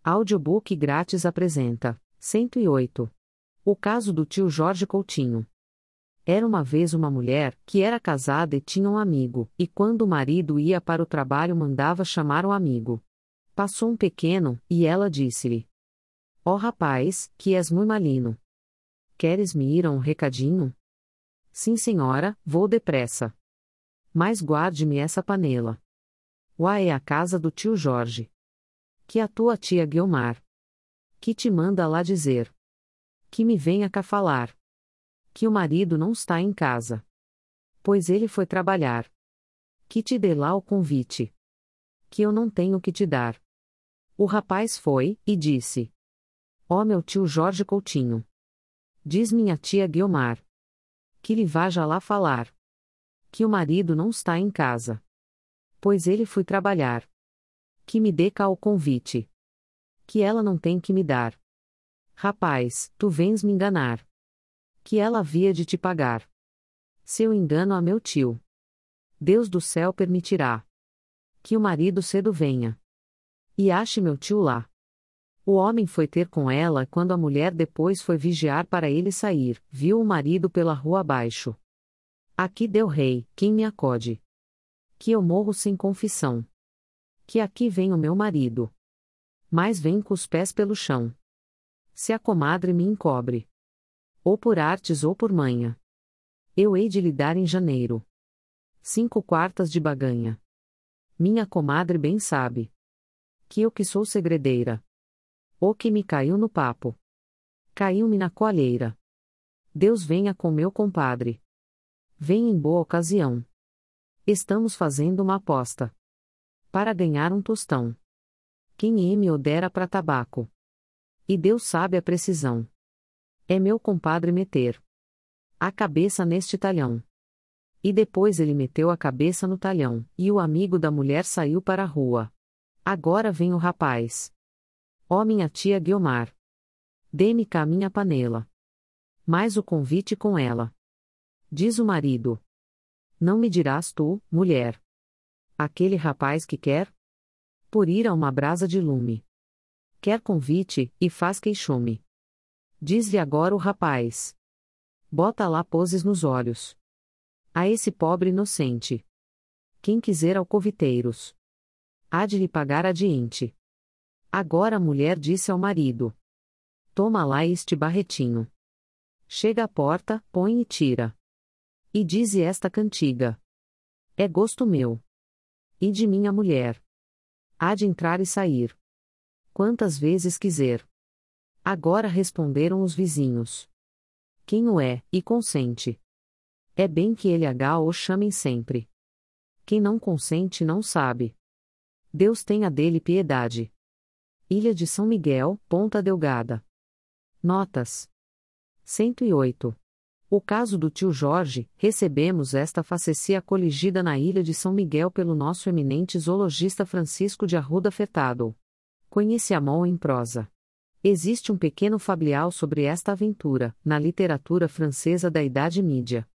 Audiobook grátis apresenta 108. O caso do tio Jorge Coutinho. Era uma vez uma mulher, que era casada e tinha um amigo, e quando o marido ia para o trabalho mandava chamar o amigo. Passou um pequeno, e ela disse-lhe: Ó rapaz, que és muito malino. Queres me ir a um recadinho? Sim senhora, vou depressa. Mas guarde-me essa panela. Uá é a casa do tio Jorge. Que a tua tia Guiomar. Que te manda lá dizer. Que me venha cá falar. Que o marido não está em casa. Pois ele foi trabalhar. Que te dê lá o convite. Que eu não tenho que te dar. O rapaz foi, e disse: Ó meu tio Jorge Coutinho. Diz minha tia Guiomar. Que lhe vá já lá falar. Que o marido não está em casa. Pois ele foi trabalhar. Que me dê cá o convite. Que ela não tem que me dar. Rapaz, tu vens me enganar. Que ela havia de te pagar. Se eu engano a meu tio, Deus do céu permitirá que o marido cedo venha e ache meu tio lá. O homem foi ter com ela quando a mulher depois foi vigiar para ele sair, viu o marido pela rua abaixo. Aqui deu rei, quem me acode? Que eu morro sem confissão. Que aqui vem o meu marido. Mas vem com os pés pelo chão. Se a comadre me encobre, ou por artes ou por manha, eu hei de lhe dar em janeiro 5 quartas de baganha. Minha comadre bem sabe que eu que sou segredeira. O que me caiu no papo, caiu-me na coalheira. Deus venha com meu compadre. Vem em boa ocasião. Estamos fazendo uma aposta para ganhar um tostão. Quem me o dera pra tabaco. E Deus sabe a precisão. É meu compadre meter a cabeça neste talhão. E depois ele meteu a cabeça no talhão, e o amigo da mulher saiu para a rua. Agora vem o rapaz. Ó minha tia Guiomar. Dê-me cá minha panela. Mais o convite com ela. Diz o marido. Não me dirás tu, mulher. Aquele rapaz que quer? Por ir a uma brasa de lume. Quer convite, e faz queixume. Diz-lhe agora o rapaz. Bota lá poses nos olhos. A esse pobre inocente. Quem quiser alcoviteiros, há de lhe pagar adiante. Agora a mulher disse ao marido: Toma lá este barretinho. Chega à porta, põe e tira. E dize esta cantiga: É gosto meu. E de minha mulher. Há de entrar e sair quantas vezes quiser. Agora responderam os vizinhos: Quem o é, e consente? É bem que ele o chamem sempre. Quem não consente não sabe. Deus tenha dele piedade. Ilha de São Miguel, Ponta Delgada. Notas: 108. O caso do tio Jorge. Recebemos esta facecia coligida na Ilha de São Miguel pelo nosso eminente zoologista Francisco de Arruda Furtado. Conheci-a-mo em prosa. Existe um pequeno fablial sobre esta aventura, na literatura francesa da Idade Mídia.